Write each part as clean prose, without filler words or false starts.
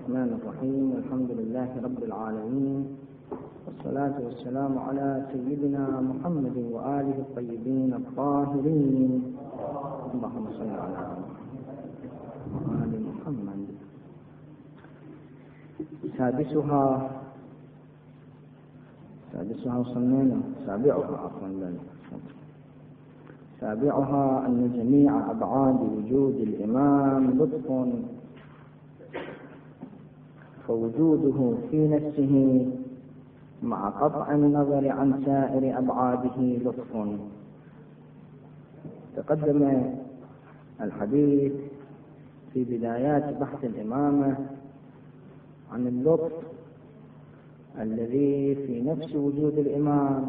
الرحمن الرحيم. الحمد لله رب العالمين، والصلاة والسلام على سيدنا محمد وآله الطيبين الطاهرين. اللهم صل على آل محمد. سابعها وصلنا سابعها أن جميع أبعاد وجود الإمام لطف، فوجوده في نفسه مع قطع النظر عن سائر أبعاده لطف. تقدم الحديث في بدايات بحث الإمامة عن اللطف الذي في نفس وجود الإمام،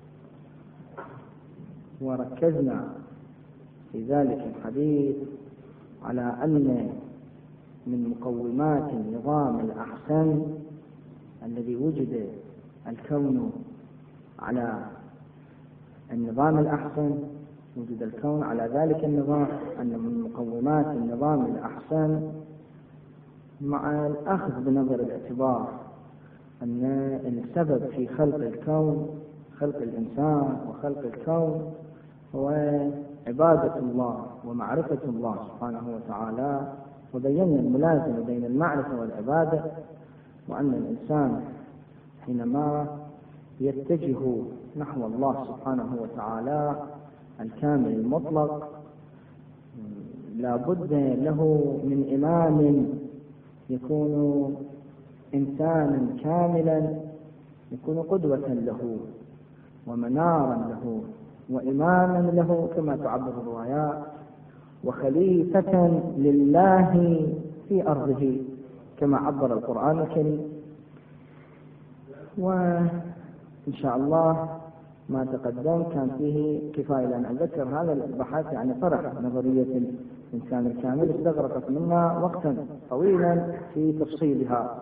وركزنا في ذلك الحديث على أن من مقومات النظام الأحسن الذي وجد الكون على النظام الأحسن، وجد الكون على ذلك النظام، أن من مقومات النظام الأحسن مع الأخذ بنظر الاعتبار أن السبب في خلق الكون، خلق الإنسان وخلق الكون، هو عبادة الله ومعرفة الله سبحانه وتعالى، وبينا الملازمة بين المعرفة والعبادة، وأن الإنسان حينما يتجه نحو الله سبحانه وتعالى الكامل المطلق لا بد له من إمام يكون إنسانا كاملا، يكون قدوة له ومنارا له وإماما له كما تعبر الروايات، وخليفة لله في أرضه كما عبر القرآن الكريم. وإن شاء الله ما تقدم كان فيه كفاية لأن أذكر هذا البحث، يعني طرح نظرية الإنسان الكامل استغرقت منا وقتا طويلا في تفصيلها.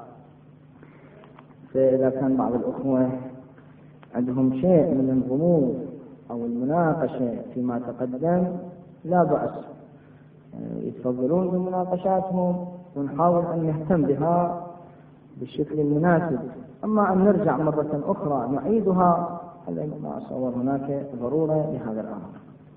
فإذا كان بعض الأخوة عندهم شيء من الغموض أو المناقشة فيما تقدم لا بأس، يتفضلون بمناقشاتهم ونحاول أن نهتم بها بالشكل المناسب. أما أن نرجع مرة أخرى نعيدها، هذا ما أتصور هناك ضرورة لهذا الأمر،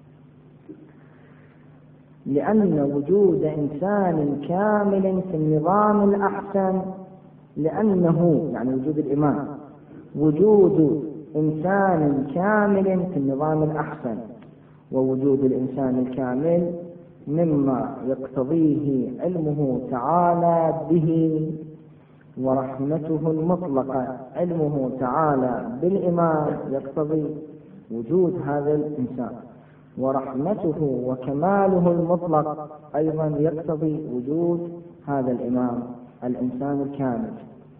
لأن وجود إنسان كامل في النظام الأحسن، لأنه يعني وجود الإمام، وجود إنسان كامل في النظام الأحسن، ووجود الإنسان الكامل مما يقتضيه علمه تعالى به ورحمته المطلقة. علمه تعالى بالإمام يقتضي وجود هذا الإنسان، ورحمته وكماله المطلق أيضا يقتضي وجود هذا الإمام الإنسان الكامل.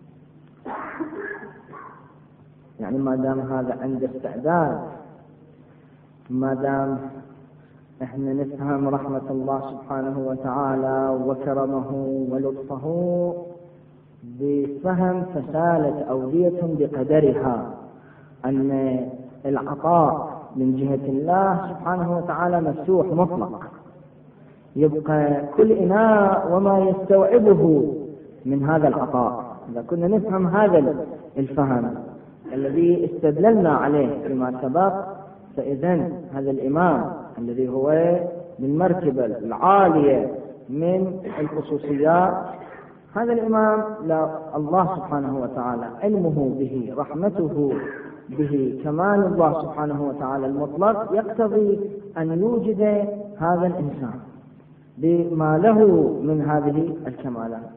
يعني ما دام هذا عند استعداد، ما دام احنا نفهم رحمة الله سبحانه وتعالى وكرمه ولطفه بفهم فسالت أودية بقدرها، أن العطاء من جهة الله سبحانه وتعالى مفتوح مطلق، يبقى كل إناء وما يستوعبه من هذا العطاء. إذا كنا نفهم هذا الفهم الذي استدللنا عليه فيما سبق، فإذن هذا الإمام الذي هو من مرتبة العالية من الخصوصيات، هذا الإمام لا الله سبحانه وتعالى علمه به، رحمته به، كمال الله سبحانه وتعالى المطلق يقتضي أن يوجد هذا الإنسان بما له من هذه الكمالات.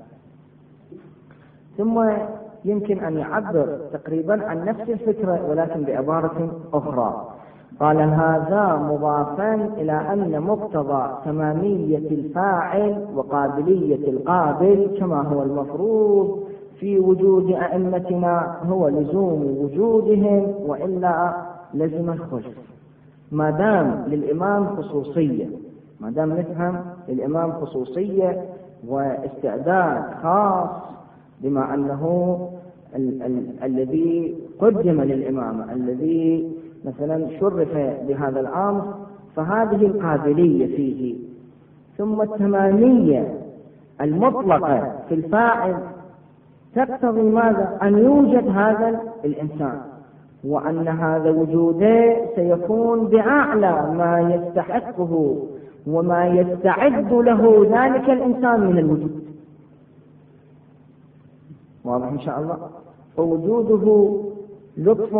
ثم يمكن أن يعبر تقريبا عن نفس الفكرة ولكن بعبارة أخرى. قال هذا مضافا إلى أن مقتضى تمامية الفاعل وقابلية القابل كما هو المفروض في وجود أئمتنا هو لزوم وجودهم، وإلا لزم الخلف. ما دام للإمام خصوصية، ما دام نفهم الإمام خصوصية واستعداد خاص بما أنه الذي قدم للإمامة، الذي مثلا شرف بهذا الأمر، فهذه القابلية فيه. ثم التمامية المطلقة في الفاعل تقتضي ماذا؟ أن يوجد هذا الإنسان، وأن هذا وجوده سيكون بأعلى ما يستحقه وما يستعد له ذلك الإنسان من الوجود. واضح إن شاء الله؟ فوجوده لطف.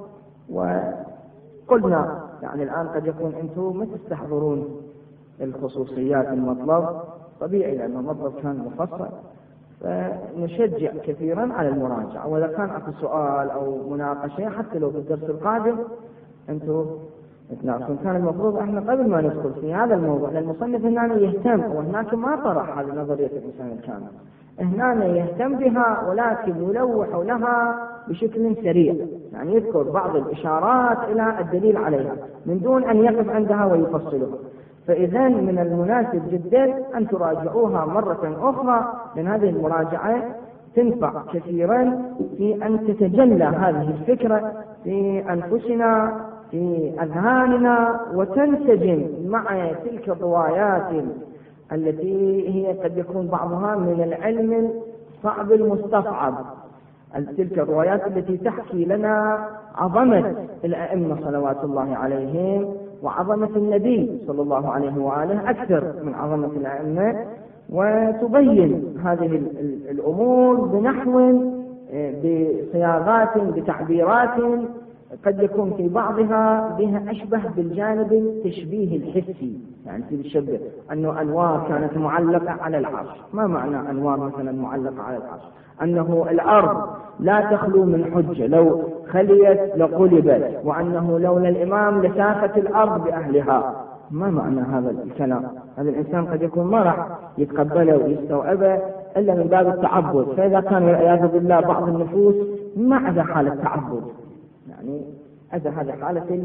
وقلنا يعني الآن قد يكون أنتم ما تستحضرون الخصوصيات المطلب، طبيعي لأن المطلب كان مفصل، فنشجع كثيرا على المراجعة. وإذا كان أكو سؤال أو مناقشة حتى لو في الدرس القادم أنتم تناقشون. كان المفروض احنا قبل ما ندخل في هذا الموضوع، لأن المصنف هنا يهتم، وهناك ما طرح هذه نظرية الإنسان الكامل، هنا يهتم بها ولكن يلوح لها بشكل سريع، يعني يذكر بعض الإشارات إلى الدليل عليها من دون أن يقف عندها ويفصلها. فإذا من المناسب جدا أن تراجعوها مرة أخرى، لأن هذه المراجعة تنفع كثيرا في أن تتجلى هذه الفكرة في أنفسنا في أذهاننا، وتنسجم مع تلك الروايات التي هي قد يكون بعضها من العلم صعب المستصعب، تلك الروايات التي تحكي لنا عظمة الأئمة صلوات الله عليهم وعظمة النبي صلى الله عليه وآله أكثر من عظمة الأئمة، وتبين هذه الأمور بنحو بصياغات بتعبيرات قد يكون في بعضها بها أشبه بالجانب التشبيه الحسي، يعني تشبه أنه أنوار كانت معلقة على العرش. ما معنى أنوار مثلا معلقة على العرش؟ أنه الأرض لا تخلو من حجة، لو خليت لقلبت، وأنه لولا الإمام لسافت الأرض بأهلها. ما معنى هذا الكلام؟ هذا الإنسان قد يكون ما راح يتقبله ويستوعبه إلا من باب التعبد. فإذا كان والعياذ بالله بعض النفوس ما عدا حالة تعبد، يعني هذا حالة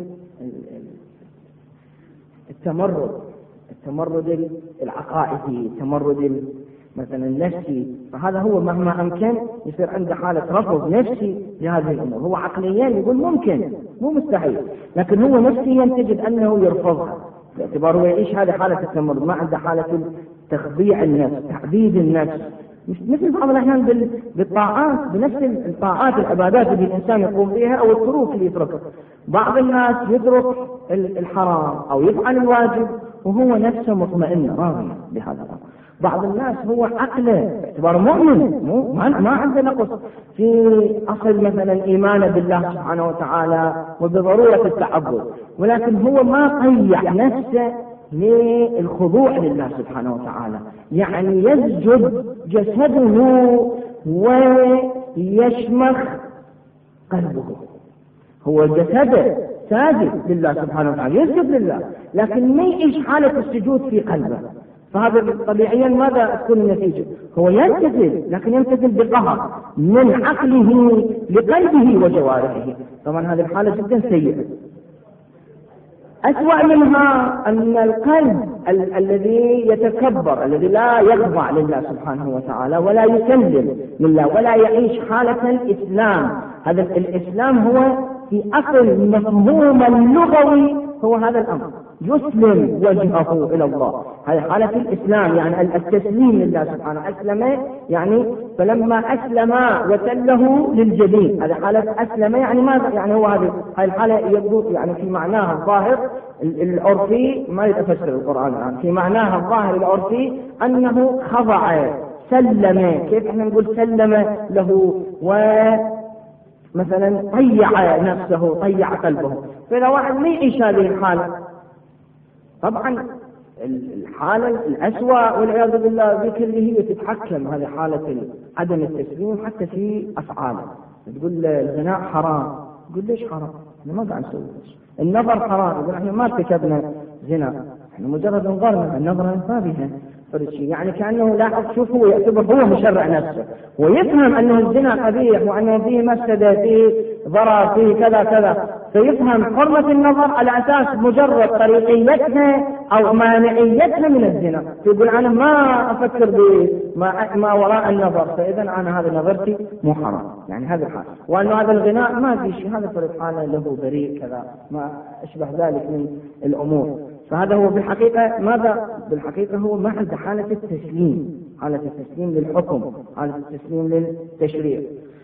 التمرد العقائدي، التمرد مثلا النفسي، فهذا هو مهما أمكن يصير عنده حالة رفض نفسي لهذه الأمور. هو عقليا يقول ممكن مو مستحيل، لكن هو نفسيا تجد أنه يرفضها، باعتباره يعيش هذه حالة التمرد، ما عنده حالة تخضيع النفس، تعبيد النفس. مش مثل بعض الأحيان بالطاعات، بنفس الطاعات العبادات اللي الإنسان يقوم بها أو التروك اللي يتركها. بعض الناس يترك الحرام أو يفعل الواجب وهو نفسه مطمئن راضي بهذا الأمر. بعض الناس هو عقله اعتباره مؤمن، ما عنده نقص في أصل مثلا إيمانه بالله سبحانه وتعالى وبضرورة التعبد، ولكن هو ما قيع نفسه للخضوع لله سبحانه وتعالى، يعني يسجد جسده ويشمخ قلبه. هو جسده ساجد لله سبحانه وتعالى، يسجد لله، لكن ما يعيش حالة السجود في قلبه. فهذا طبيعيا ماذا تكون النتيجة؟ هو يمتثل، لكن يمتثل بقهر من عقله لقلبه وجوارحه. طبعا هذه الحالة جدا سيئة. أسوأ منها أن القلب الذي يتكبر، الذي لا يخضع لله سبحانه وتعالى ولا يسلم لله ولا يعيش حالة الإسلام. هذا الإسلام هو في أصل مفهوم اللغوي هو هذا الأمر، يسلم وجهه إلى الله. هذه حالة الإسلام، يعني التسليم لله سبحانه. أسلم يعني فلما أسلم وتله للجبين، هذه حالة أسلم يعني ماذا؟ يعني هو هذه الحالة يبدو يعني في معناها الظاهر العرفي، ما يتفسر القرآن الآن، في معناها الظاهر العرفي أنه خضع سلم. كيف احنا نقول سلم له؟ مثلا طيع نفسه، طيع قلبه. فإذا واحد ما يعيش هذه الحالة، طبعا الحالة الأسوأ والعياذ بالله ذيك اللي هي تتحكم، هذه حالة عدم التسليم حتى في أفعاله. تقول الغناء حرام، تقول ليش حرام؟ احنا ما قاعد نسوي. النظر حرام، يقول احنا ما ارتكبنا زنا، احنا مجرد نظرنا، النظرة ما بها يعني كأنه لاحظ، شوف هو يعتبر هو مشرع نفسه ويفهم أنه الزنا قبيح وأنه فيه مفسدة، فيه ضرر، فيه كذا كذا، فيفهم حرمة النظر على أساس مجرد طريقيتها أو مانعيتها من الزنا. يقول أنا ما أفكر بما وراء النظر، فإذا أنا هذا نظرتي مو حرام. يعني هذا الحال، وأنه هذا الغناء ما في شيء، هذا فرق حاله له بريء كذا، ما أشبه ذلك من الأمور. فهذا هو بالحقيقة ماذا؟ بالحقيقة هو ما عنده حالة التسليم، حالة التسليم للحكم، حالة التسليم للتشريع.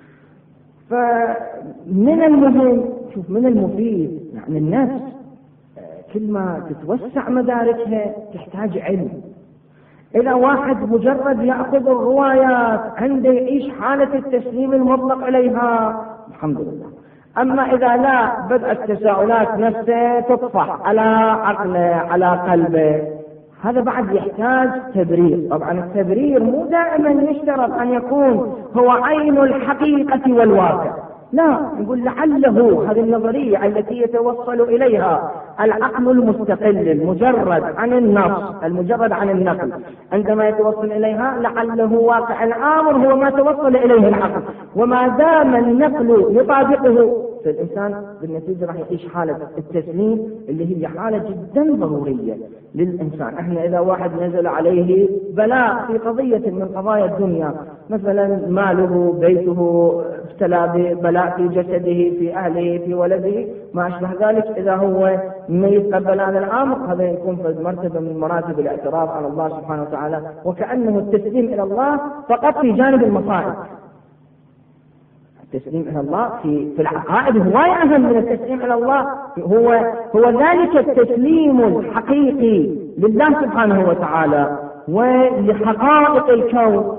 فمن المهم، شوف، من المفيد يعني النفس كل ما تتوسع مداركها تحتاج علم. إذا واحد مجرد يأخذ الروايات عنده يعيش حالة التسليم المطلق إليها الحمد لله. أما إذا لا، بدأت تساؤلات نفسه تطفح على عقله على قلبه، هذا بعد يحتاج تبرير. طبعا التبرير مو دائما يشترط أن يكون هو عين الحقيقة والواقع، لا، يقول لعله هذه النظرية التي يتوصل إليها العقل المستقل المجرد عن النص المجرد عن النقل، عندما يتوصل إليها لعله واقع الأمر هو ما توصل إليه العقل، وما دام النقل يطابقه فالإنسان بالنتيجة راح يعيش حالة التسليم اللي هي حالة جدا ضرورية للإنسان. احنا إذا واحد نزل عليه بلاء في قضية من قضايا الدنيا، مثلا ماله، بيته، ابتلى ببلاء في جسده، في أهله، في ولده، ما أشبه ذلك، إذا هو ما يتقبل هذا الأمر، هذا يكون في مرتبة من مراتب الاعتراف على الله سبحانه وتعالى، وكأنه التسليم إلى الله فقط في جانب المصائب. التسليم إلى الله في العقائد هو أهم من التسليم إلى الله، هو ذلك التسليم الحقيقي لله سبحانه وتعالى ولحقائق الكون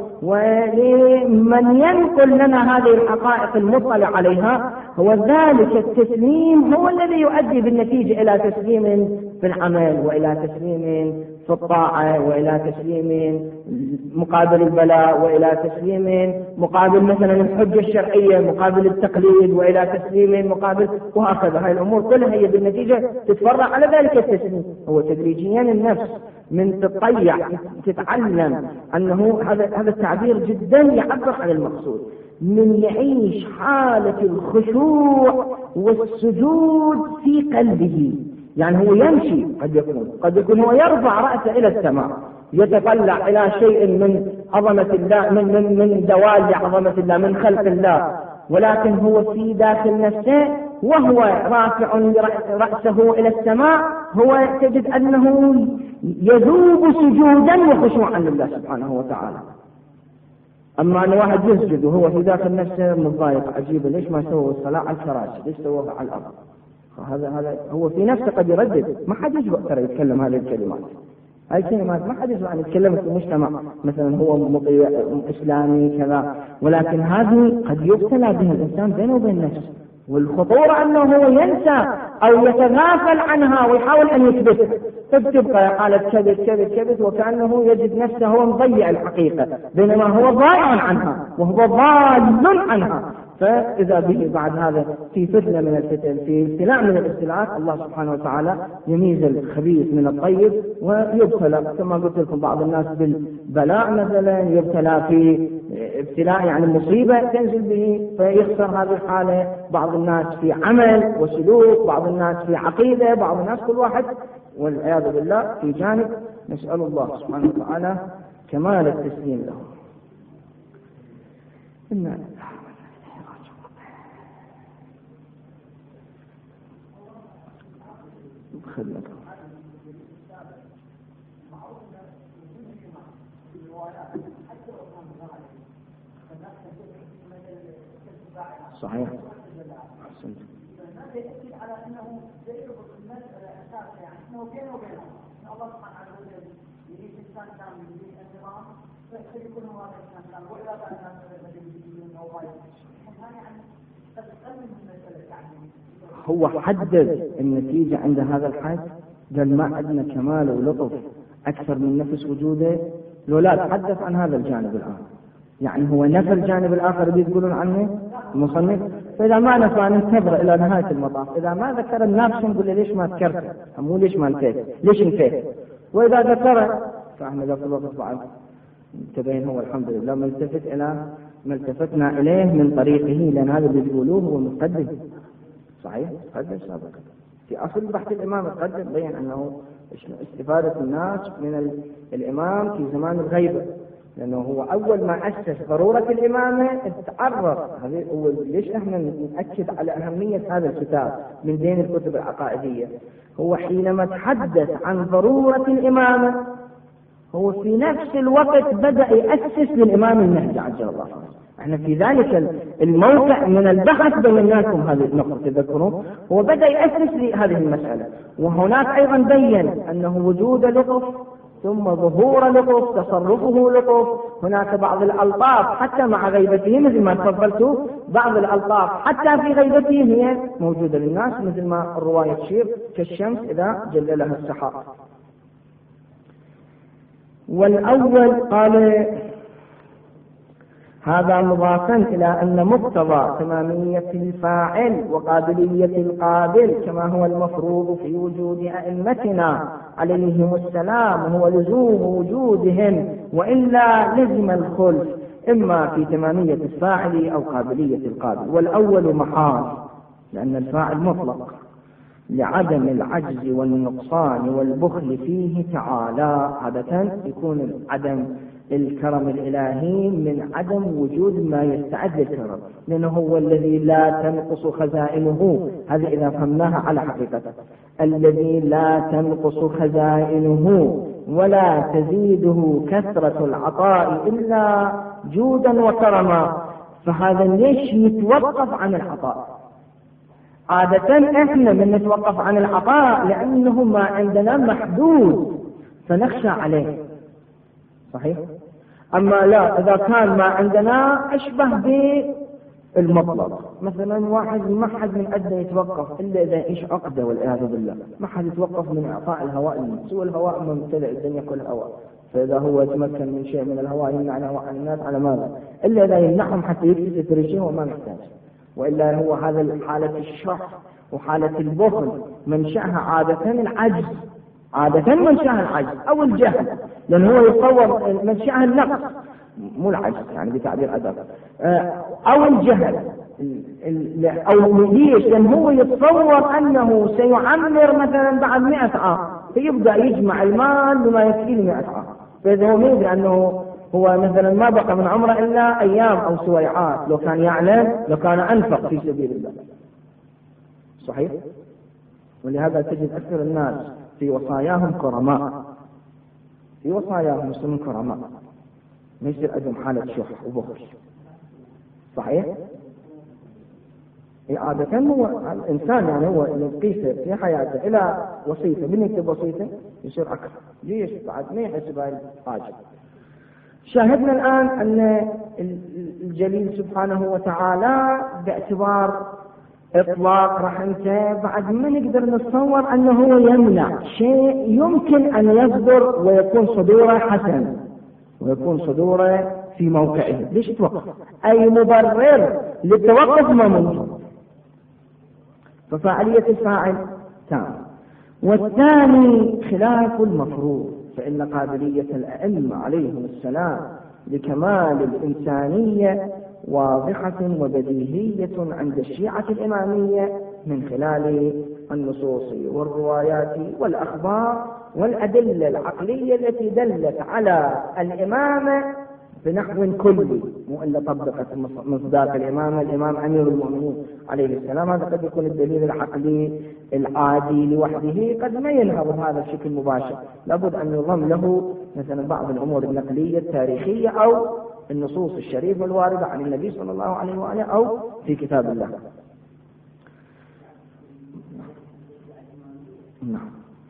ولمن ينقل لنا هذه الحقائق المطلع عليها. هو ذلك التسليم هو الذي يؤدي بالنتيجة إلى تسليم في العمل، وإلى تسليم في الطاعة، وإلى تسليم مقابل البلاء، وإلى تسليم مقابل مثلا الحجة الشرعية، مقابل التقليد، وإلى تسليم مقابل، وهكذا. هذه الأمور كلها هي بالنتيجة تتفرع على ذلك التسليم. هو تدريجيا النفس من تطيع تتعلم أنه هذا التعبير جدا يعبر عن المقصود، من يعيش حالة الخشوع والسجود في قلبه. يعني هو يمشي، قد يكون هو يرفع رأسه إلى السماء، يتطلع إلى شيء من عظمة الله، من دوال عظمة الله، من خلق الله، ولكن هو في داخل نفسه وهو رافع رأسه إلى السماء هو تجد أنه يذوب سجودا وخشوعا لله سبحانه وتعالى. أما أن واحد يسجد وهو في داخل نفسه متضايق، عجيب، ليش ما سووا الصلاة على الفراش، ليش سووها على الأرض؟ هذا هو في نفسه قد يردد. ما حد يجرؤ ترى يتكلم هذه الكلمات، هاي الكلمات ما حد يجرؤ أن يتكلم في المجتمع، مثلا هو مطيع إسلامي كذا، ولكن هذه قد يبتلى بها الإنسان بينه وبين نفسه، والخطورة أنه هو ينسى أو يتغافل عنها ويحاول أن يثبتها، تبقى قالت كذب وكأنه يجد نفسه هو مضيع الحقيقة، بينما هو ضائع عنها وهو ضال عنها. فإذا به بعد هذا في فتنة من الفتن، في ابتلاء من الابتلاءات، الله سبحانه وتعالى يميز الخبيث من الطيب ويبتلى كما قلت لكم بعض الناس بالبلاء مثلا، يبتلى في ابتلاء يعني مصيبة تنزل به فيخسر هذه الحالة، بعض الناس في عمل وسلوك، بعض الناس في عقيدة، بعض الناس كل واحد والعياذ بالله في جانب. نسأل الله سبحانه وتعالى كمال التسليم له. صحيح. أحسنت. يأكد على أنه يربط المسألة أساسا، يعني أنه بينه وبينه أن الله سبحانه وتعالى يريد إنسان كامل، يريد النظام، فيكون هو هذا الإنسان كامل، وإذا كان الناس يريدون أو غيره، يعني تتقلل من المسألة. يعني هو حدد النتيجة عند هذا الحد، قال ما عندنا كمال ولطف أكثر من نفس وجوده، لو لا تحدث عن هذا الجانب الآخر. يعني هو نفى الجانب الآخر اللي يقولون عنه المصنف، فإذا ما نفى ننتظر إلى نهاية المطاف. إذا ما ذكر الناقص نقول ليش ما ذكرته، مو ليش ما نفيت، ليش نفيت. وإذا ذكر فإحنا ذاك الوقت بعد تبين هو الحمد لله ما التفتنا إليه من طريقه، لأن هذا اللي يقولوه هو مقدم صحيح، مقدم سابقا في أصل بحث الإمام. القدم بين أنه استفادة الناس من الإمام في زمان الغيبة، لأنه هو أول ما أسس ضرورة الإمامة تعرف. هذه أول ليش إحنا نأكد على أهمية هذا الكتاب من بين الكتب العقائدية. هو حينما تحدث عن ضرورة الإمامة هو في نفس الوقت بدأ يأسس للإمام المهدي عجل الله فرجه. احنا في ذلك الموقع من البحث بيناكم هذه النقطة تذكرون، هو بدأ يأسس لهذه المسألة. وهناك أيضا بين أنه وجود لطف ثم ظهور لطف، تصرفه لطف. هناك بعض الألطاف حتى مع غيبته مثل ما تفضلتوا، بعض الألطاف حتى في غيبته هي موجودة للناس، مثل ما الرواية تشير كالشمس إذا جللها السحاب. والأول قال هذا مضافا إلى أن مقتضى تمامية الفاعل وقابلية القابل كما هو المفروض في وجود أئمتنا عليهم السلام هو لزوم وجودهم، وإلا لزم الخلف إما في تمامية الفاعل أو قابلية القابل. والأول محال لأن الفاعل مطلق لعدم العجز والنقصان والبخل فيه تعالى. عادة يكون عدم الكرم الإلهي من عدم وجود ما يستعد للكرم، لأنه هو الذي لا تنقص خزائنه. هذه إذا فهمناها على حقيقته، الذي لا تنقص خزائنه ولا تزيده كثرة العطاء إلا جودا وكرما. فهذا ليش يتوقف عن العطاء؟ عادة احنا من نتوقف عن العطاء لأنه ما عندنا محدود فنخشى عليه، صحيح؟ أما لا، إذا كان ما عندنا أشبه بالمطلق، مثلا واحد ما حد من أدنى يتوقف إلا إذا يعيش عقدة والعياذ بالله، ما حد يتوقف من إعطاء الهواء للناس، والهواء ممتلئ الدنيا كلها هواء، فإذا هو يتمكن من شيء من الهواء يمنع الهواء عن الناس على ماذا؟ إلا إذا يمنعهم حتى يكتسب شيء وما محتاج. وإلا هو هذا حالة الشح وحالة البخل منشأها عادة العجز، عادة منشأها العجز أو الجهل، لأن هو يتصور منشأها النقص، مو العجز يعني بتعبير أدب، أو الجهل، أو ليش؟ لأن هو يتصور أنه سيعمر مثلا بعد 100 عام، فيبدأ يجمع المال بما يكفيه 100 عام، فإذا هو يدري أنه هو مثلا ما بقى من عمره إلا أيام أو سويعات، لو كان يعلم لكان أنفق في سبيل الله، صحيح؟ ولهذا تجد أكثر الناس في وصاياهم كرماء، في وصاياهم مسلمين كرماء، ما يصير عندهم حالة شح وبخل، صحيح؟ عادة هو الإنسان يعني هو يقيسه في حياته إلى وصيته، من يكتب وصيته يصير أكثر، ليش؟ بعد ما يحسب هاي الحاجة. شاهدنا الآن أن الجليل سبحانه وتعالى باعتبار إطلاق رحمته بعد ما نقدر نتصور أنه يمنع شيء يمكن أن يصدر ويكون صدوره حسن ويكون صدوره في موقعه. ليش توقف؟ أي مبرر للتوقف ما ممكن، ففاعلية الفاعل تام. والثاني خلاف المفروض، فإن قابلية الأئمة عليهم السلام لكمال الإنسانية واضحة وبديهية عند الشيعة الإمامية من خلال النصوص والروايات والأخبار والأدلة العقلية التي دلت على الإمامة بنحو كلي، مو إلا طبقت مصداق الإمام أمير المؤمنين عليه السلام. هذا قد يكون الدليل العقلي العادي لوحده قد ما ينهض هذا بشكل مباشر، لابد أن يضم له مثلا بعض الأمور النقلية التاريخية أو النصوص الشريفة الواردة عن النبي صلى الله عليه وآله أو في كتاب الله. نعم.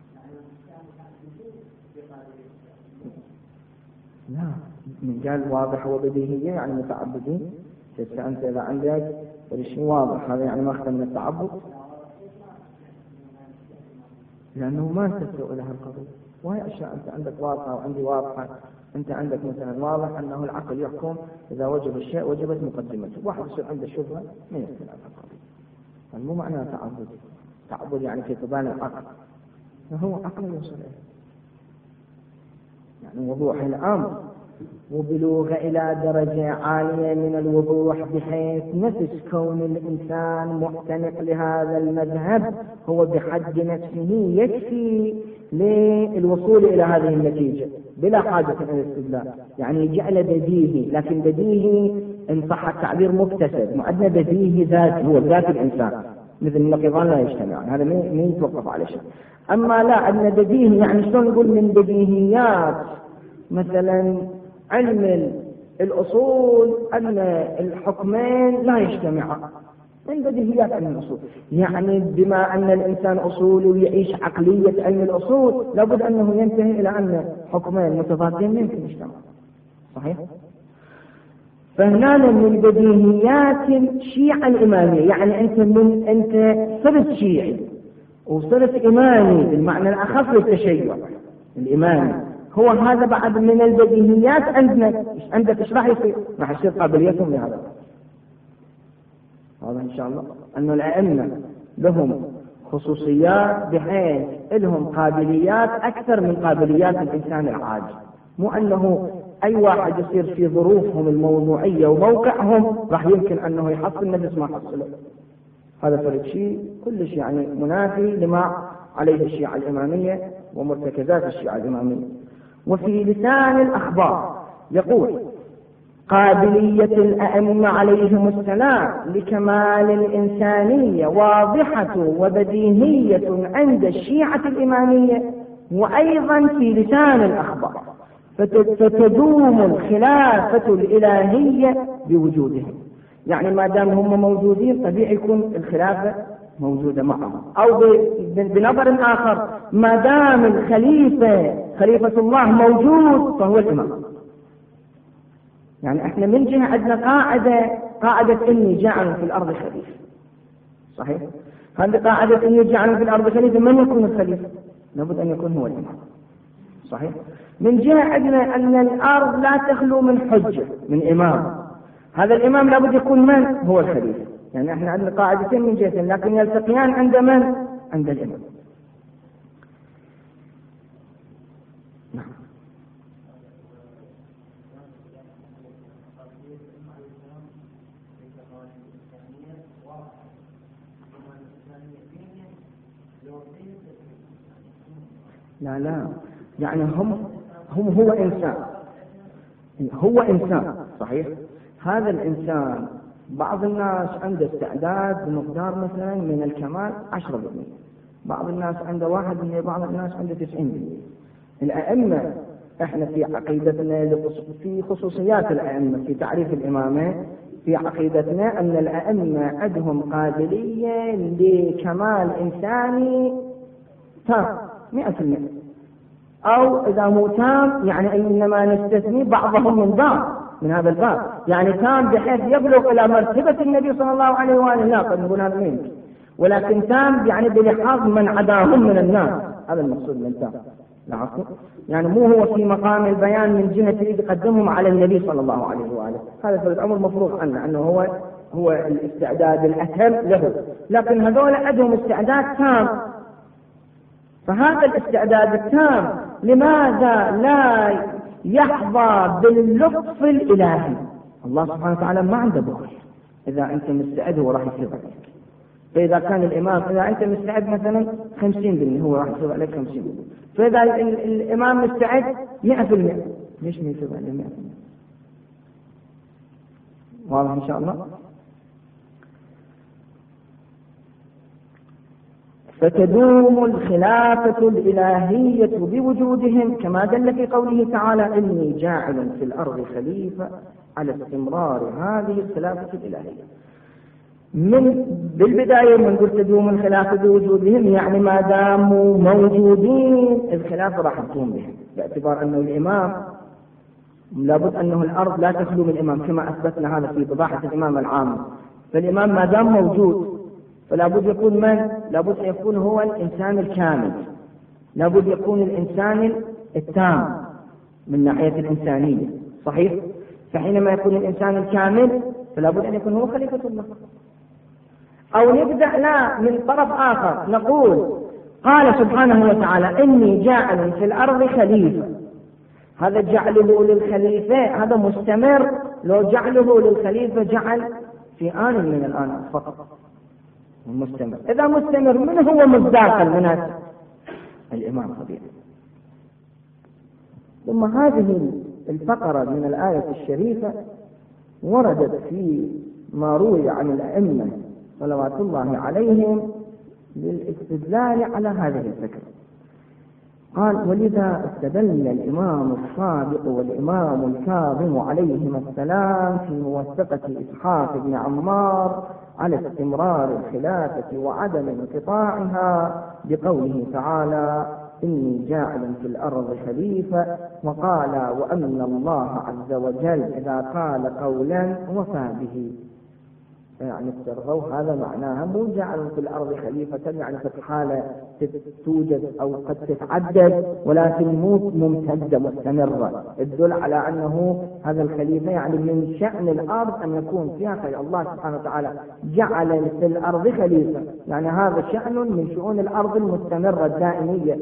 لا، من قال واضح وبديهية يعني متعبدين، أنت إذا عندك شيء واضح هذا يعني ما أخذ من التعبد، لأنه ما تسوء لها القضية. وهي أشياء أنت عندك واضحة وعندي واضحة. أنت عندك مثلا واضح أنه العقل يحكم إذا وجب الشيء وجبت مقدمته، واحد يصير عنده شبهة ما يمكن هذا القضية، مو معناه تعبد. تعبد يعني في طبان العقل، فهو عقل يوصل إليه يعني وضوح الأمر وبلوغ إلى درجة عالية من الوضوح بحيث نفس كون الإنسان معتنق لهذا المذهب هو بحد نفسه يكفي للوصول إلى هذه النتيجة بلا حاجة إلى الاستدلال. يعني جعل بديهي، لكن بديهي إن صح التعبير مكتسب، معدنا بديهي ذات هو ذات الإنسان، مثل النقيضان لا يجتمعان، هذا ما يتوقف على شيء. أما لا، أن بديهي يعني شلون نقول من بديهيات مثلا علم الأصول أن الحكمين لا يجتمعان، من بديهيات علم الأصول. يعني بما أن الإنسان أصولي ويعيش عقلية علم الأصول لابد أنه ينتهي إلى أن حكمين متضادين يمكن يجتمعان، صحيح؟ فهنا من بديهيات الشيعة الإمامية، يعني أنت صرت شيعي وصرت إمامي بالمعنى الأخف للتشيع الإمامي، هو هذا بعد من البديهيات عندك إيش راح يصير؟ راح يصير قابليتهم لهذا. هذا إن شاء الله أن الأئمة لهم خصوصيات بحيث لهم قابليات أكثر من قابليات الإنسان العادي، مو أنه أي واحد يصير في ظروفهم الموضوعية وموقعهم راح يمكن أنه يحصل نفس ما حصله. هذا فرق شيء كل شيء يعني منافي لما عليه الشيعة الإمامية ومرتكزات الشيعة الإمامية. وفي لسان الأخبار يقول: قابلية الأئمة عليهم السلام لكمال الإنسانية واضحة وبديهية عند الشيعة الإمامية. وأيضا في لسان الأخبار: فتدوم الخلافة الإلهية بوجودهم. يعني ما دام هم موجودين طبيعي يكون الخلافة موجودة معهم. أو بنظر آخر: ما دام خليفة الله موجود فهو الإمام. يعني احنا من جهة عندنا قاعدة إني جاعل في الأرض خليفة، صحيح؟ هذه قاعدة إني جاعل في الأرض خليفة، من يكون الخليفة؟ لابد أن يكون هو الإمام، صحيح؟ من جهة عندنا أن الأرض لا تخلو من حجة، من إمام. هذا الإمام لابد يكون من؟ هو الخليفة. يعني احنا عندنا قاعدتين من جهتين لكن يلتقيان عند من؟ عند الإمام. نعم. لا يعني هو إنسان صحيح. هذا الإنسان بعض الناس عنده استعداد بمقدار مثلا من الكمال 10%، بعض الناس عنده 1%، بعض الناس عنده 90%. الأئمة احنا في عقيدتنا في خصوصيات الأئمة في تعريف الإمامة، في عقيدتنا أن الأئمة عندهم قابلية لكمال إنساني تام 100%، أو إذا مو تام يعني إنما نستثني بعضهم من هذا الباب، يعني تام بحيث يبلغ إلى مرتبة النبي صلى الله عليه وآله، لا قد نقول هذا منك، ولكن تام يعني بلحاظ من عداهم من الناس، هذا المقصود من تام. لاحظوا يعني مو هو في مقام البيان من جهة يقدمهم على النبي صلى الله عليه وآله، هذا في الأمر مفروغ عنه أنه هو الاستعداد الأتم له، لكن هذول عندهم استعداد تام. فهذا الاستعداد التام لماذا لا يحظى باللطف الإلهي؟ الله سبحانه وتعالى ما عنده بخل، إذا أنت مستعد هو راح يصير عليك. فإذا كان الإمام إذا أنت مستعد مثلا 50% هو راح يصير عليك 50%، فإذا الإمام مستعد 100% ليش ما يصير عليه 100%؟ واضح إن شاء الله. فتدوم الخلافة الإلهية بوجودهم كما دل في قوله تعالى: إني جاعل في الأرض خليفة، على استمرار هذه الخلافة الإلهية. بالبداية من قلت تدوم الخلافة بوجودهم يعني ما داموا موجودين الخلافة راح تقوم بهم، باعتبار أنه الإمام لابد أنه الأرض لا تخلو من الإمام كما أثبتنا هذا في بضاحة الإمام العام. فالإمام ما دام موجود فلابد يكون من؟ لابد يكون هو الإنسان الكامل، لابد يكون الإنسان التام من ناحية الإنسانية، صحيح؟ فحينما يكون الإنسان الكامل فلابد أن يكون هو خليفة الله. أو نبدأ لا من طرف آخر نقول: قال سبحانه وتعالى: إني جاعل في الأرض خليفة. هذا جعله للخليفة هذا مستمر، لو جعله للخليفة جعل في آن من الآن فقط مستمر. إذا مستمر من هو مصداقا من الإمام طبيعي. ثم هذه الفقرة من الآية الشريفة وردت في ما روي عن الأئمة صلوات الله عليهم للاستدلال على هذه الفكرة. قال: ولذا استدل الإمام الصادق والإمام الكاظم عليهما السلام في موثقة إسحاق بن عمار على استمرار الخلافة وعدم انقطاعها بقوله تعالى: إني جاعل في الأرض خليفة، وقال: وأن الله عز وجل إذا قال قولا وفى به. يعني استرغوا هذا معناها مو جعل في الأرض خليفة يعني في حالة توجد أو قد تتعدد، ولكن مو ممتدة مستمرة، تدل على أنه هذا الخليفة يعني من شأن الأرض أن يكون فيها خليفة. الله سبحانه وتعالى جعل في الأرض خليفة، يعني هذا شأن من شؤون الأرض المستمرة الدائمية.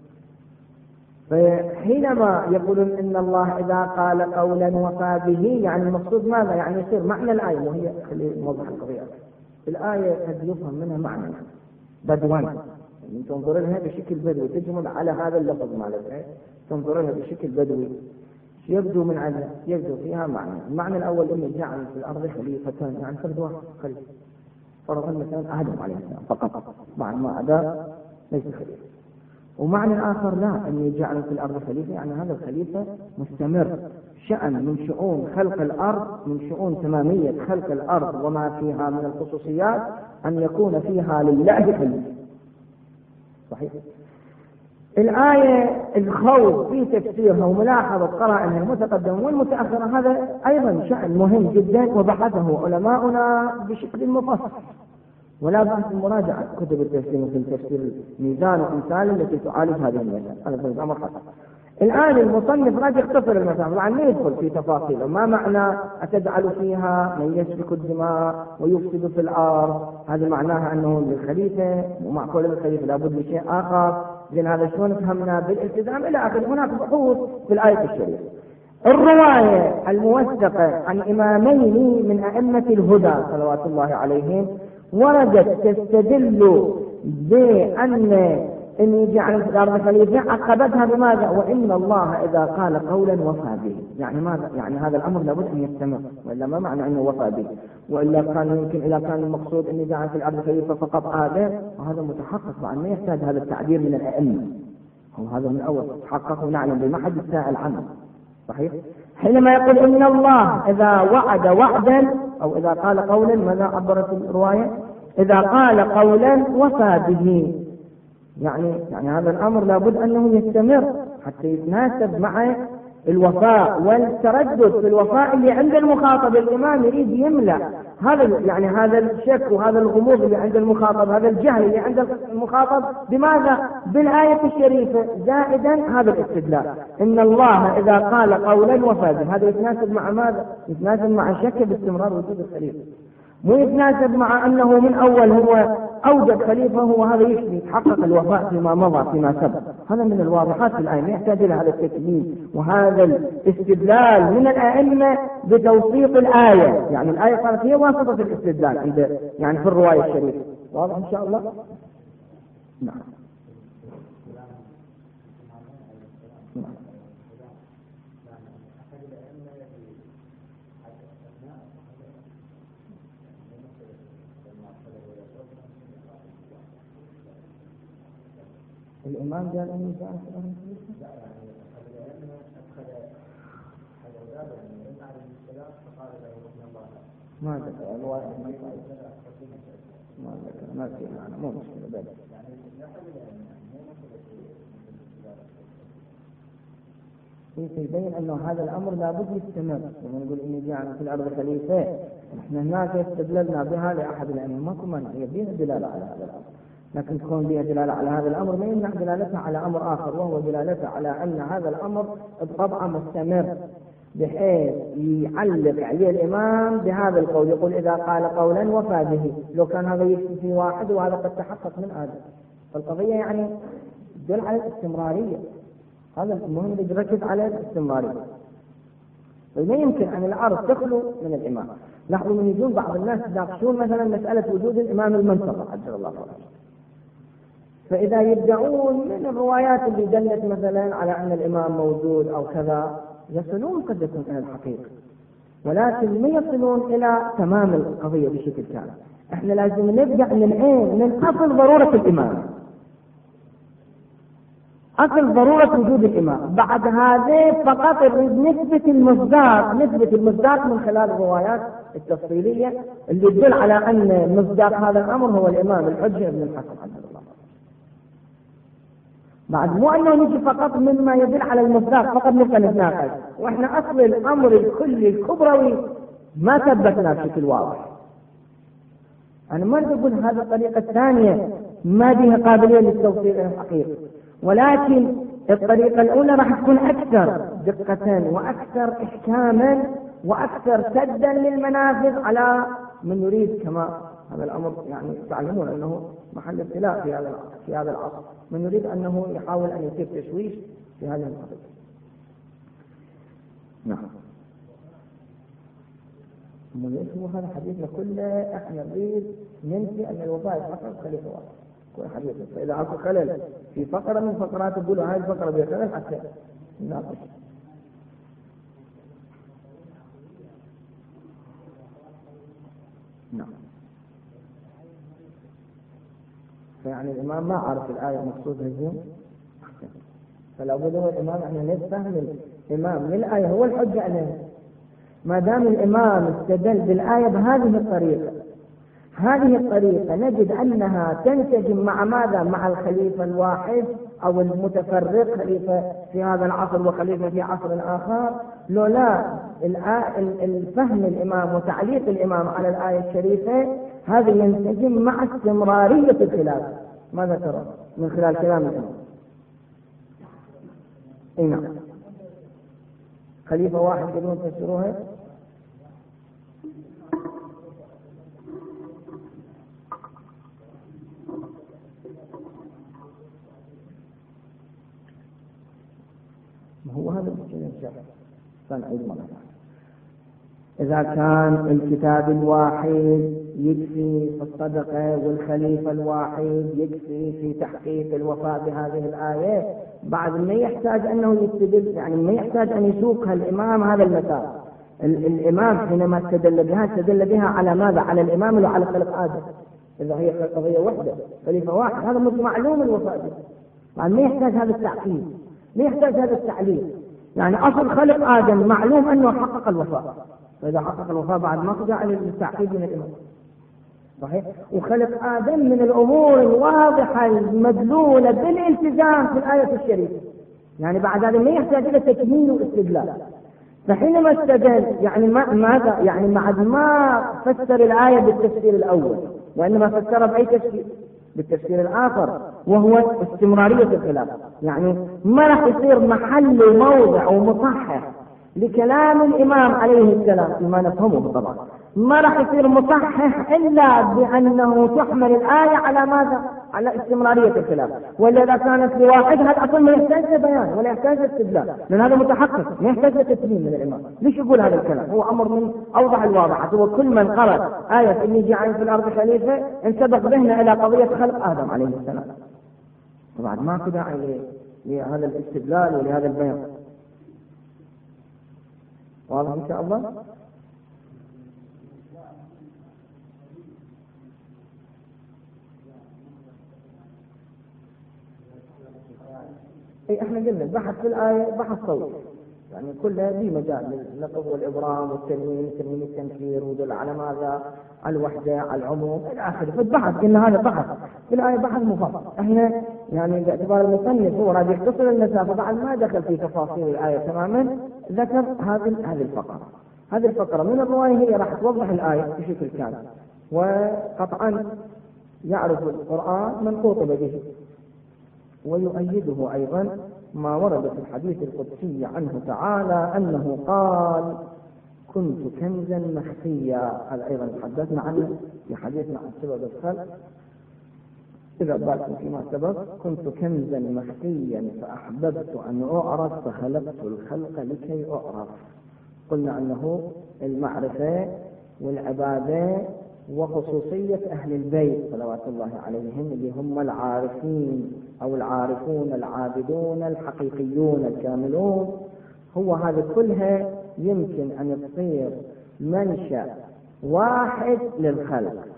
فحينما يقولون إن الله إذا قال قولا وفى به، يعني المقصود ماذا؟ يعني يصير معنى الآية، وهي خلينا نوضح القضية. الآية قد يفهم منها معنى بدوان، يعني تنظر لها بشكل بدوي، تجمل على هذا اللفظ مالتها، تنظر لها بشكل بدوي، يبدو من عندها يبدو فيها معنى. المعنى الأول إنه جعل في الأرض خليفة، يعني فرد واحد خليفة، فرضا مثلا آدم عليه السلام فقط، مع ما أداء ليس خليفة. ومعنى آخر لا، أن يجعل في الأرض خليفة يعني هذا الخليفة مستمر، شأن من شؤون خلق الأرض، من شؤون تمامية خلق الأرض وما فيها من الخصوصيات، أن يكون فيها لله خليفة. صحيح. الآية الخوف في تفسيرها وملاحظة قرائنها المتقدمة والمتأخرة هذا أيضا شأن مهم جدا، وبحثه علماؤنا بشكل مفصل، ولا بأس بمراجعة كتب التفسير مثل تفسير الميزان وأمثاله التي تعالج هذه المسألة. هذا في الأمر خطأ. الآن المصنف راح يختصر المسألة، طبعا ما يدخل في تفاصيل ما معنى أتجعل فيها من يسفك الدماء ويفسد في الأرض، هذا معناها أنه للخليفة، ومعقول الخليفة لابد من شيء آخر، لأن هذا شلون فهمنا بالالتزام إلى آخره. هناك بحوث في الآية الشريفة. الرواية الموثقة عن إمامين من أئمة الهدى صلوات الله عليهم وردت تستدل بأن يجعل في الأرض خليفة، عقبتها بماذا؟ وإن الله إذا قال قولا وفى به. يعني ماذا؟ يعني هذا الأمر لابد أن يستمر، وإلا ما معنى أنه وفى به؟ وإلا كان يمكن إذا كان المقصود أن يجعل في الأرض خليفة فقط آدم، وهذا متحقق، وأن ما يحتاج هذا التعبير من الأئمة، وهذا من أول تحقق ونعلم بما حد السائل عنه. صحيح. حينما يقول إن الله إذا وعد وعدا أو إذا قال قولا، ماذا عبرت الرواية؟ إذا قال قولا وفى به، يعني هذا الأمر لابد أنه يستمر حتى يتناسب مع الوفاء والتردد في الوفاء اللي عند المخاطب. الإمام يريد يملأ هذا، يعني هذا الشك وهذا الغموض اللي عند المخاطب، هذا الجهل اللي عند المخاطب، بماذا؟ بالآية الشريفة، زائدا هذا الاستدلال إن الله إذا قال قولا وفى به. هذا يتناسب مع ماذا؟ يتناسب مع الشك باستمرار وجود الخليفة، مو يتناسب مع أنه من أول هو أوجد خليفة، هو هذا يحقق الوفاء فيما مضى فيما سبق. هذا من الواضحات في الآية، يحتاج إلى هذا التكميل وهذا الاستدلال من الأئمة بتوثيق الآية. يعني الآية قالت هي واسطة في الاستدلال يعني في الرواية الشريفة. واضح إن شاء الله؟ نعم. الإمام قال أن جاء في الأرض خليفة؟ لا، يعني أدخل حجر من عليه السلام فقال له إن الله ما ذكر الواحد ما في معنى، مو مشكلة بل يبين أنه هذا الأمر لابد يستمر. لما نقول إني جاء في الأرض خليفة، إحنا هناك استدللنا بها لأحد الأئمة، ماكو مانع يبين الدلالة على هذا الأمر، لكن تكون بها دلالة على هذا الأمر ما يمنع دلالتها على أمر آخر، وهو دلالتها على أن هذا الأمر بطبعه مستمر، بحيث يعلق عليه الإمام بهذا القول، يقول إذا قال قولا وفى به. لو كان هذا يكفي في واحد وهذا قد تحقق من هذا، فالقضية يعني تدل على الاستمرارية. هذا المهم اللي يركز على الاستمرارية. وما يمكن أن الأرض تخلو من الإمام. لاحظوا من يجون بعض الناس يناقشون مثلا مسألة وجود الإمام المنتظر عجل الله فرجه، فإذا يدعون من الروايات اللي دلت مثلا على أن الإمام موجود أو كذا، يصلون قد يكون إلى الحقيقة، ولكن ما يصلون إلى تمام القضية بشكل كامل. إحنا لازم نبدأ من أصل ضرورة الإمام. أصل ضرورة وجود الإمام. بعد هذا فقط نثبت المصداق من خلال الروايات التفصيلية اللي تدل على أن مصداق هذا الأمر هو الإمام الحجة ابن الحسن رحمه الله. بعد مو أنه نجي فقط مما يدل على المصداق فقط نبقى نتناقش، وإحنا أصل الأمر الكلي الكبروي ما ثبتنا بشكل واضح. أنا ما أقول هذه الطريقة الثانية ما بها قابلية للتوصيل إلى الحقيقة، ولكن الطريقة الأولى راح تكون أكثر دقة وأكثر إحكاما وأكثر سدا للمنافذ على من يريد، كما هذا الأمر يعني تعلمون أنه محل ابتلاء في هذا العصر، من يريد أنه يحاول أن يثير تشويش في هذه القضية. نعم. هو هذا حديثنا كله احنا نريد ننفي أن الوفاء فقط خليفة واحد كل حديث، فإذا عطوا خلل في فقرة من فقرات تقولوا هذه الفقرة بها خلل حتى نناقش. نعم. فيعني الإمام ما عرف الآية مقصودها زين، فلا بد هو الإمام أن نفهم الإمام للآية هو الحجة عليه. ما دام الإمام استدل بالآية بهذه الطريقة، هذه الطريقة نجد أنها تنسجم مع ماذا؟ مع الخليفة الواحد أو المتفرق، خليفة في هذا العصر وخليفة في عصر آخر. لولا الفهم الإمام وتعليق الإمام على الآية الشريفة هذا ينسجم مع استمرارية الخلافة. ماذا ترى من خلال كلام الإمام؟ أي نعم. خليفة واحد بدون تفسيروها هو هذا المشكلة كان عيد مرة. إذا كان الكتاب الواحد يكفي في الصدقة والخليفة الواحد يكفي في تحقيق الوفاء بهذه الآية، بعد ما يحتاج أنه يستدل، يعني ما يحتاج أن يسوقها الإمام هذا المثال. الإمام حينما استدل بها على ماذا؟ على الإمام وعلى خلق آدم. إذا هي قضية واحدة خليفة واحد هذا معلوم الوفاء به، بعد ما يحتاج هذا التعقيد، ما يحتاج هذا التعليل. يعني أصل خلق آدم معلوم أنه حقق الوفاء، فإذا حقق الوفاء بعد ما قضى على التعقيد من الإمام. صحيح. وخلق آدم من الأمور الواضحة المدلولة بالالتزام في الآية الشريفة، يعني بعد هذا ما يحتاج إلى تكميل واستدلال. فحينما استدل يعني ماذا؟ يعني بعد ما فسر الآية بالتفسير الأول، وإنما فسر بأي تفسير؟ بالتفسير الآخر، وهو استمرارية الخلاف. يعني ما راح يصير محل موضع ومصحح لكلام الإمام عليه السلام فيما نفهمه طبعا، ما راح يصير مصحح إلا بأنه تحمل الآية على ماذا؟ على استمرارية الخلاف. وإذا كانت لواحد هذا أصلا ما يحتاج بيان ولا يحتاج استدلال، لأن هذا متحقق ما يحتاج تسليم من الإمام. ليش يقول هذا الكلام؟ هو أمر من أوضح الواضحات. هو كل من قرأ آية إني جاعل في الأرض خليفة انسبق ذهنه إلى قضية خلق آدم عليه السلام، طبعا ما في داعي لهذا الاستدلال ولهذا البيان. واضح إن شاء الله؟ احنا قلنا البحث في الآية بحث طويل، يعني كلها في مجال النقض والإبرام والتنوين التنكير ودل على ماذا؟ على الوحدة، على العموم إلى آخره. فالبحث قلنا هذا بحث في الآية بحث مفصل. احنا يعني باعتبار المصنف هو راح يختصر المسافة بعد ما دخل في تفاصيل الآية تماما، ذكر هذه الفقرة. هذه الفقرة من الرواية هي راح توضح الآية بشكل كامل، وقطعا يعرف القرآن من خطب به، ويؤيده أيضا ما ورد في الحديث القدسي عنه تعالى أنه قال كنت كنزا مخفيا. هذا أيضا تحدثنا عنه في حديثنا عن سبب الخلق، إذا بالكم فيما سبق كنت كنزا مخفيا فأحببت أن أعرف فخلقت الخلق لكي أعرف. قلنا أنه المعرفة والعبادة وخصوصية أهل البيت صلوات الله عليهم اللي هم العارفين أو العارفون العابدون الحقيقيون الكاملون، هو هذا كلها يمكن أن تصير منشأ واحد للخلق.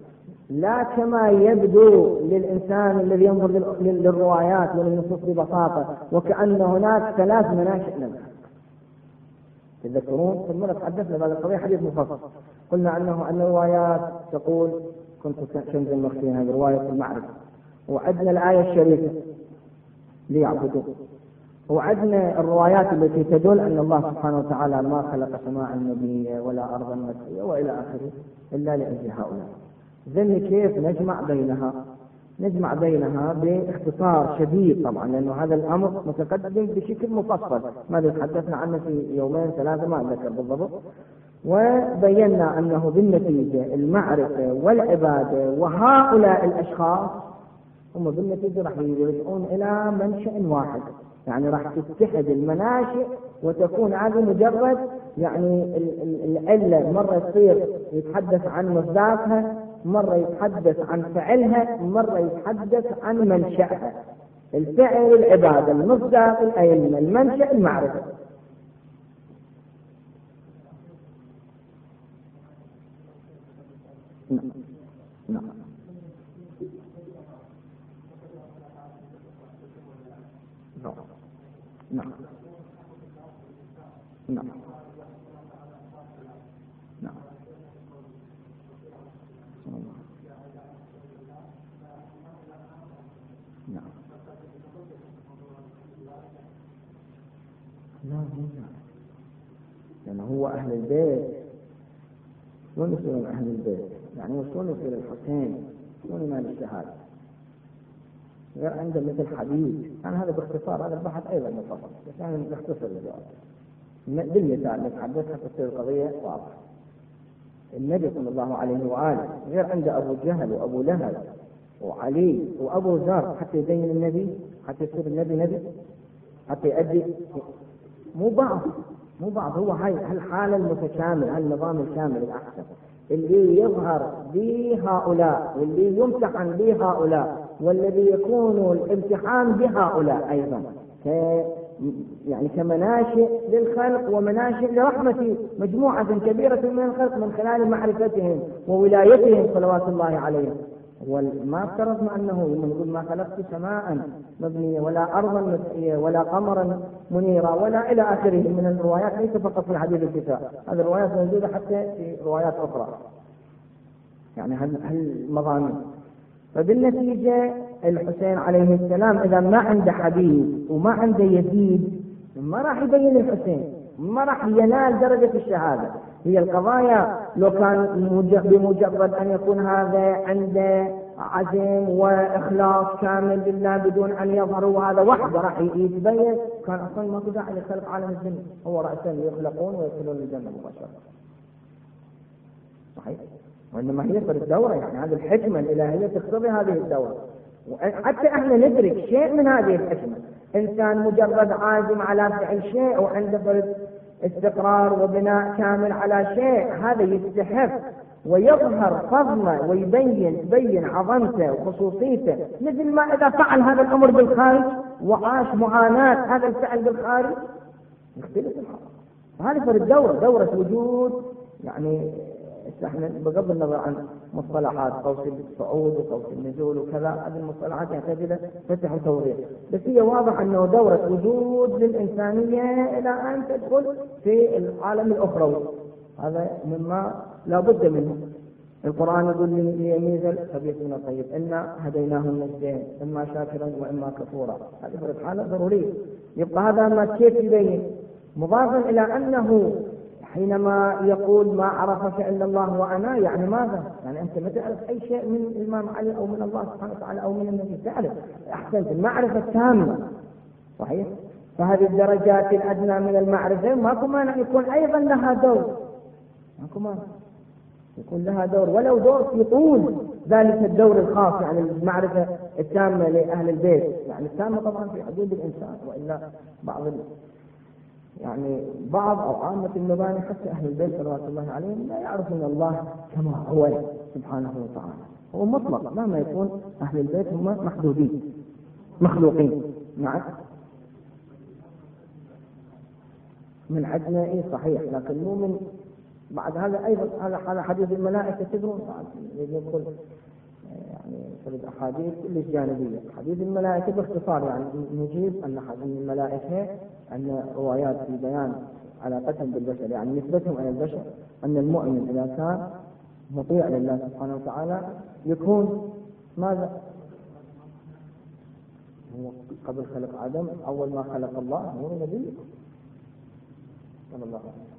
لا كما يبدو للإنسان الذي ينظر للروايات وللنصوص ببساطة وكأن هناك 3 مناشئ للخلق. تذكرون ثم تحدثنا بهذا القضية حديث مفصل، قلنا أن الروايات تقول كنت كنزا مخفيا، هذه رواية المعرفة، وعدنا الآية الشريفة ليعبدوا، وعدنا الروايات التي تدل أن الله سبحانه وتعالى ما خلق سماء نبية ولا أرضا مسوية وإلى آخره إلا لأجل هؤلاء. ذن كيف نجمع بينها باختصار شديد طبعا، لأنه هذا الأمر متقدم بشكل مفصل، ماذا تحدثنا عنه في 2 3 ما أذكر بالضبط، وبينا أنه بالنتيجة المعرفة والعبادة وهؤلاء الأشخاص هم بالنتيجة راح يرجعون إلى منشأ واحد، يعني راح تتحد المناشئ وتكون هذه مجرد يعني العلة مرة يصير يتحدث عن مصداقها، مرة يتحدث عن فعلها، مرة يتحدث عن منشأها. الفعل العبادة، المصداق الأئمة، المنشأ المعرفة. نعم. نعم. نعم. نعم. نعم. لا لأنه هو أهل البيت، شلون يصيرون أهل البيت؟ يعني شلون يصير الحسين؟ شلون ينال الشهادة؟ غير عنده مثل حديث، يعني هذا باختصار، هذا البحث أيضا مفصل، بس يعني نختصر الجواب بالمثال نتحدث حتى تصير القضية واضحة. النبي صلى الله عليه وآله غير عنده أبو جهل وأبو لهب وعلي وأبو ذر حتى يبين النبي، حتى يصير النبي نبي، حتى يؤدي. مو بعض هو هاي الحالة المتكاملة، النظام الكامل الأحسن اللي يظهر بهؤلاء واللي يمتحن بهؤلاء والذي يكون الامتحان بهؤلاء أيضا يعني كمناشئ للخلق ومناشئ لرحمة مجموعة كبيرة من الخلق من خلال معرفتهم وولايتهم صلوات الله عليهم. وما افترضنا أنه يقول ما خلقت سماء مبنية ولا أرضا مسئية ولا قمرا منيرا ولا إلى آخره من الروايات، ليس فقط في حديث الكتاب، هذه الروايات موجودة حتى في روايات أخرى، يعني هالمضامين. فبالنتيجة الحسين عليه السلام إذا ما عنده حديث وما عنده يزيد ما راح يبين الحسين، ما راح ينال درجة الشهادة. هي القضايا لو كان بمجرد أن يكون هذا عنده عزم وإخلاص كامل لله بدون أن يظهر، وهذا وحده راح يتبين، كان أصلا ما في داعي لخلق عالم الدنيا، هو رأسا يخلقون ويدخلون الجنة مباشرة. صحيح؟ وإنما هي في الدورة، يعني هذه الحكمة الإلهية تقتضي هذه الدورة، حتى احنا ندرك شيء من هذه الحكمة. إنسان مجرد عازم على فعل شيء وعنده فرد استقرار وبناء كامل على شيء، هذا يستحق ويظهر فضله ويبين عظمته وخصوصيته، مثل ما إذا فعل هذا الأمر بالخارج وعاش معاناة هذا الفعل بالخارج يختلف الحال. وهذه فرد دورة وجود، يعني احنا بغض النظر عن مصطلحات قوس الصعود وقوس النزول وكذا، هذه المصطلحات يحتاج الى فتح وتوضيح، بس هي واضح انه دورة وجود للإنسانية الى ان تدخل في العالم الاخروي، هذا مما لا بد منه. القرآن يقول ليميز الخبيث من الطيب، إنا هديناه النجدين إما شاكرا وإما كفورا، هذه فرق حالة ضرورية. يبقى هذا ما كيف يبين، مضافا إلى أنه حينما يقول ما عرفك إلا الله وأنا، يعني ماذا؟ يعني أنت ما تعرف أي شيء من الإمام علي أو من الله سبحانه وتعالى أو من النبي، تعرف أحسنت المعرفة التامة. صحيح؟ فهذه الدرجات الأدنى من المعرفة ماكو مانع يكون أيضا لها دور، ماكو مانع يكون لها دور، ولو دور في طول ذلك الدور الخاص، يعني المعرفة التامة لأهل البيت، يعني التامة طبعا في حدود الإنسان، وإلا بعض أو عامة المباني حتى أهل البيت صلوات الله عليهم لا يعرفون الله كما هو سبحانه وتعالى، هو مطلق، مهما يكون أهل البيت هم محدودين مخلوقين. نعم من عدنا إيه صحيح، لكن مو من بعد هذا. أيضا هذا حديث الملائكة تدرون يقول يعني فرد أحاديث كلش جانبية. حديث الملائكة باختصار يعني نجيب أن الملائكة أن روايات في بيان علاقتهم بالبشر، يعني نسبتهم إلى البشر، أن المؤمن إذا كان مطيع لله سبحانه وتعالى يكون ماذا؟ هو قبل خلق آدم أول ما خلق الله نور نبيه صلى الله عليه وسلم.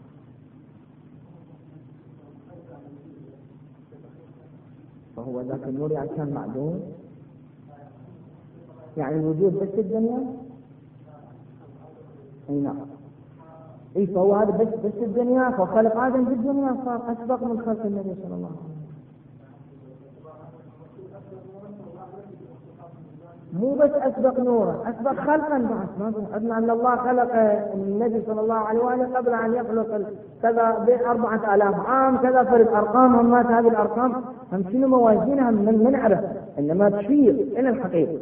فهو ذاك النور يعني كان معدوم، يعني الوجود بس الدنيا. اي نعم، اي فهو هذا بس الدنيا، فخلق آدم في الدنيا صار أسبق من خلق النبي صلى الله عليه وسلم. مو بس أسبق نورا، أسبق خلقا بعد. ما أن الله خلق النبي صلى الله عليه وآله قبل أن يخلق كذا ب4000 عام كذا، فرد أرقام همات هذه الأرقام هم شنو موازينها من نعرف، إنما تشير إلى الحقيقة.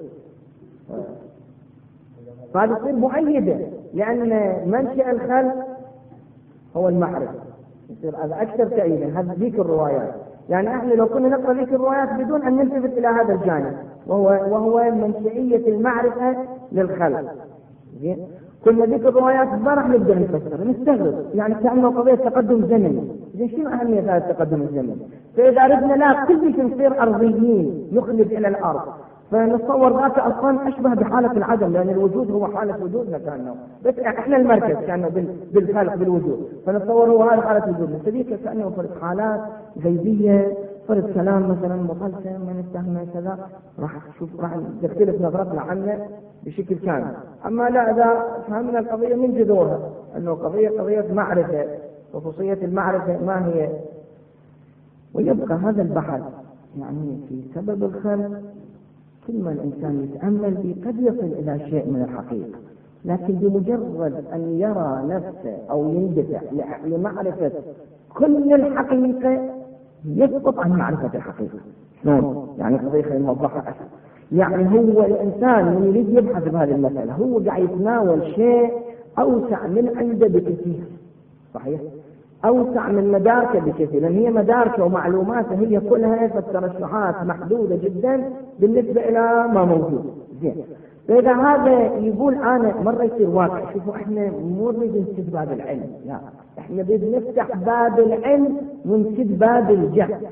فهذا تصير مؤيدة، لأن منشأ الخلق هو المعرفة، يصير هذا أكثر تأييدا. هذه ذيك الروايات، يعني احنا لو كنا نقرأ ذيك الروايات بدون أن نلتفت إلى هذا الجانب، وهو منشئية المعرفة للخلق. كنا ذيك الروايات ما راح نقدر نفسر، نستغرب، يعني كأنه قضية تقدم زمني. شنو أهمية هذا التقدم الزمني؟ فإذا أردنا لا كل شيء نصير أرضيين نخلد إلى الأرض، فنتصور ذات أصلا أشبه بحالة العدم، لأن الوجود هو حالة وجودنا كأنه، بس إحنا المركز كأنه بالخلق بالوجود، فنتصور هو هذا حالة وجودنا. فذيك كأنه فرد حالات غيبية، فرد كلام مثلا مطلسم من السهم كذا، راح تختلف نظرتنا عنه بشكل كامل. أما لا، إذا فهمنا القضية من جذورها أنه قضية معرفة، خصوصية المعرفة ما هي، ويبقى هذا البحث يعني في سبب الخلق. كل ما الإنسان يتأمل فيه قد يصل إلى شيء من الحقيقة، لكن بمجرد أن يرى نفسه أو يندفع لمعرفة كل الحقيقة يسقط عن معرفة الحقيقة. شلون؟ يعني قضية موضحة أكثر. يعني هو الإنسان من يريد يبحث بهذه المسألة هو قاعد يتناول شيء أوسع من عنده بكثير، صحيح؟ أوسع من مداركه بكثير، لأن هي مداركه ومعلوماته هي كلها فالترشحات محدودة جدا بالنسبة إلى ما موجود. زين، فإذا هذا يقول أنا مرة يصير واقع. شوفوا إحنا مو نريد نسد باب العلم، لا، إحنا بدنا نفتح باب العلم ونسد باب الجهل،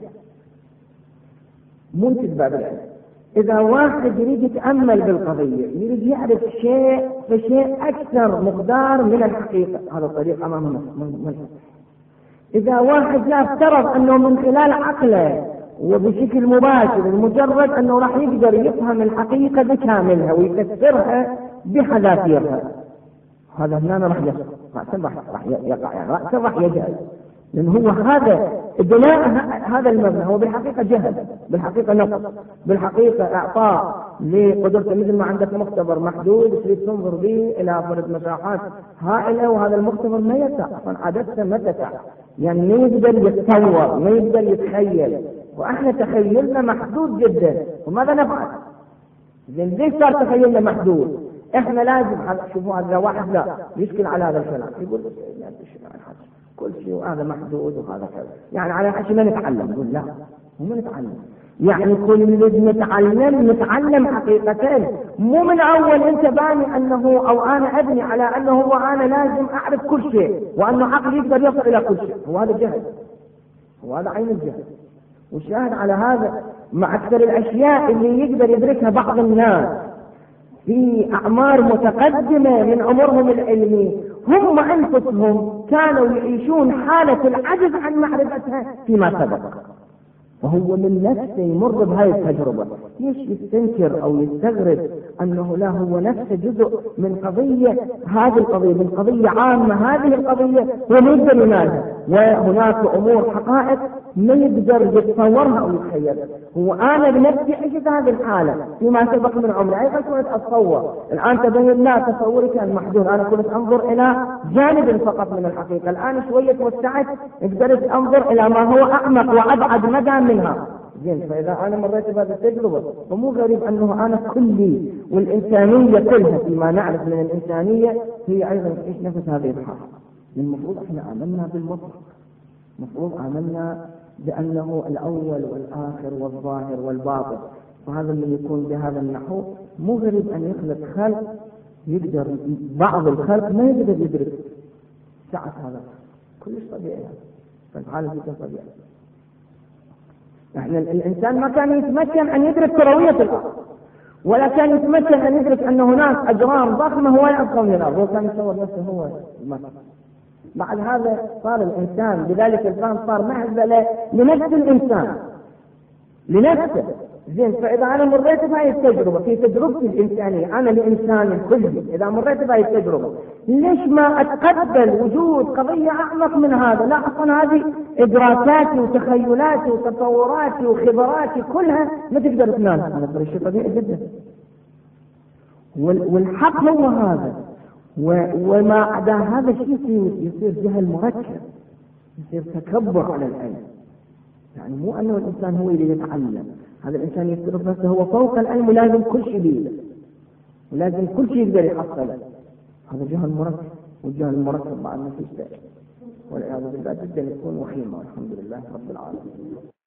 مو نسد باب العلم. إذا واحد يريد يتأمل بالقضية، يريد يعرف شيء فشيء أكثر مقدار من الحقيقة، هذا الطريق أمامنا منفتح. إذا واحد لا افترض أنه من خلال عقله وبشكل مباشر مجرد أنه راح يقدر يفهم الحقيقة بكاملها ويفسرها بحذافيرها، هذا هنا راح يسقط، راح يقع، يعني راح يجهل، لأن هو هذا بناء هذا المبنى هو بالحقيقة جهل، بالحقيقة نقص، بالحقيقة إعطاء لقدرته. مثل ما عندك مختبر محدود تريد تنظر به إلى فرد مساحات هائلة، وهذا المختبر ما يسع، عادته ما تسع، يعني ما يقدر يتصور، ما يقدر يتخيل، وإحنا تخيلنا محدود جدا. وماذا نفعل؟ زين، ليش صار تخيلنا محدود؟ إحنا لازم شوفوا هذا واحد لا يشكل على هذا الكلام، يقول لا تشكل على حاجة، كل شيء هذا محدود وهذا كذا، يعني على حاجة ما نتعلم. يقول لا، مو نتعلم، يعني كل نتعلم حقيقة، مو من أول أنت باني أنه أو أنا أبني على أنه وأنا لازم أعرف كل شيء وأنه عقلي يقدر يصل إلى كل شيء. وهذا جهل، وهذا عين الجهل. والشاهد على هذا مع أكثر الأشياء اللي يقدر يدركها بعض الناس في أعمار متقدمة من عمرهم العلمي، هم أنفسهم كانوا يعيشون حالة العجز عن معرفتها فيما سبق، وهو من نفسه يمر بهذه التجربة. ليش يستنكر أو يستغرب أنه لا، هو نفسه جزء من قضية، هذه القضية من قضية عامة، هذه القضية هو ما يقدر ينالها، وهناك أمور حقائق ما يقدر يتصورها أو يتخيلها. هو أنا بنفسي عشت هذه الحالة فيما سبق من عمري، أيضا كنت أتصور. الآن تبين لا، تصوري كان محدود، أنا كنت أنظر إلى جانب فقط من الحقيقة، الآن شوية توسعت، قدرت أنظر إلى ما هو أعمق وأبعد مدى منها. زين، فإذا أنا مريت بهذه التجربة فمو غريب أنه أنا كلي والإنسانية كلها فيما نعرف من الإنسانية هي أيضا تعيش نفس هذه الحالة. المفروض إحنا آمنا بالمطلق، المفروض آمنا بأنه الأول والآخر والظاهر والباطن، وهذا اللي يكون بهذا النحو مو غريب أن يخلق خلق يقدر بعض الخلق ما يقدر يدرك سعة هذا، كلش طبيعي، فالحالة جدا طبيعي. احنا الإنسان ما كان يتمكن أن يدرك كروية الأرض، ولا كان يتمكن أن يدرك أن هناك أجرام ضخمة هو يبقى من الأرض، هو كان يتصور نفسه هو المكان. بعد هذا صار الإنسان بذلك الفهم صار مهزلة لنفس الإنسان لنفسه. زين، فإذا أنا مريت بهذه التجربة في تجربتي الإنسانية، أنا الإنسان كلي إذا مريت بهذه التجربة، ليش ما أتقبل وجود قضية أعمق من هذا؟ لا، أصلا هذه إدراكاتي وتخيلاتي وتصوراتي وخبراتي كلها ما تقدر تنال. هذا شيء طبيعي جدا، والحق هو هذا. وما عدا هذا الشيء يصير جهل مركب، يصير تكبر على العلم. يعني مو أنه الإنسان هو اللي يتعلم، هذا الإنسان يصير نفسه هو فوق العلم ولازم كل شيء بيده ولازم كل شيء يقدر يحصله. هذا جهل مركب، والجهل المركب مع النفس والعياذ بالله جدا يكون وخيمة. والحمد لله رب العالمين.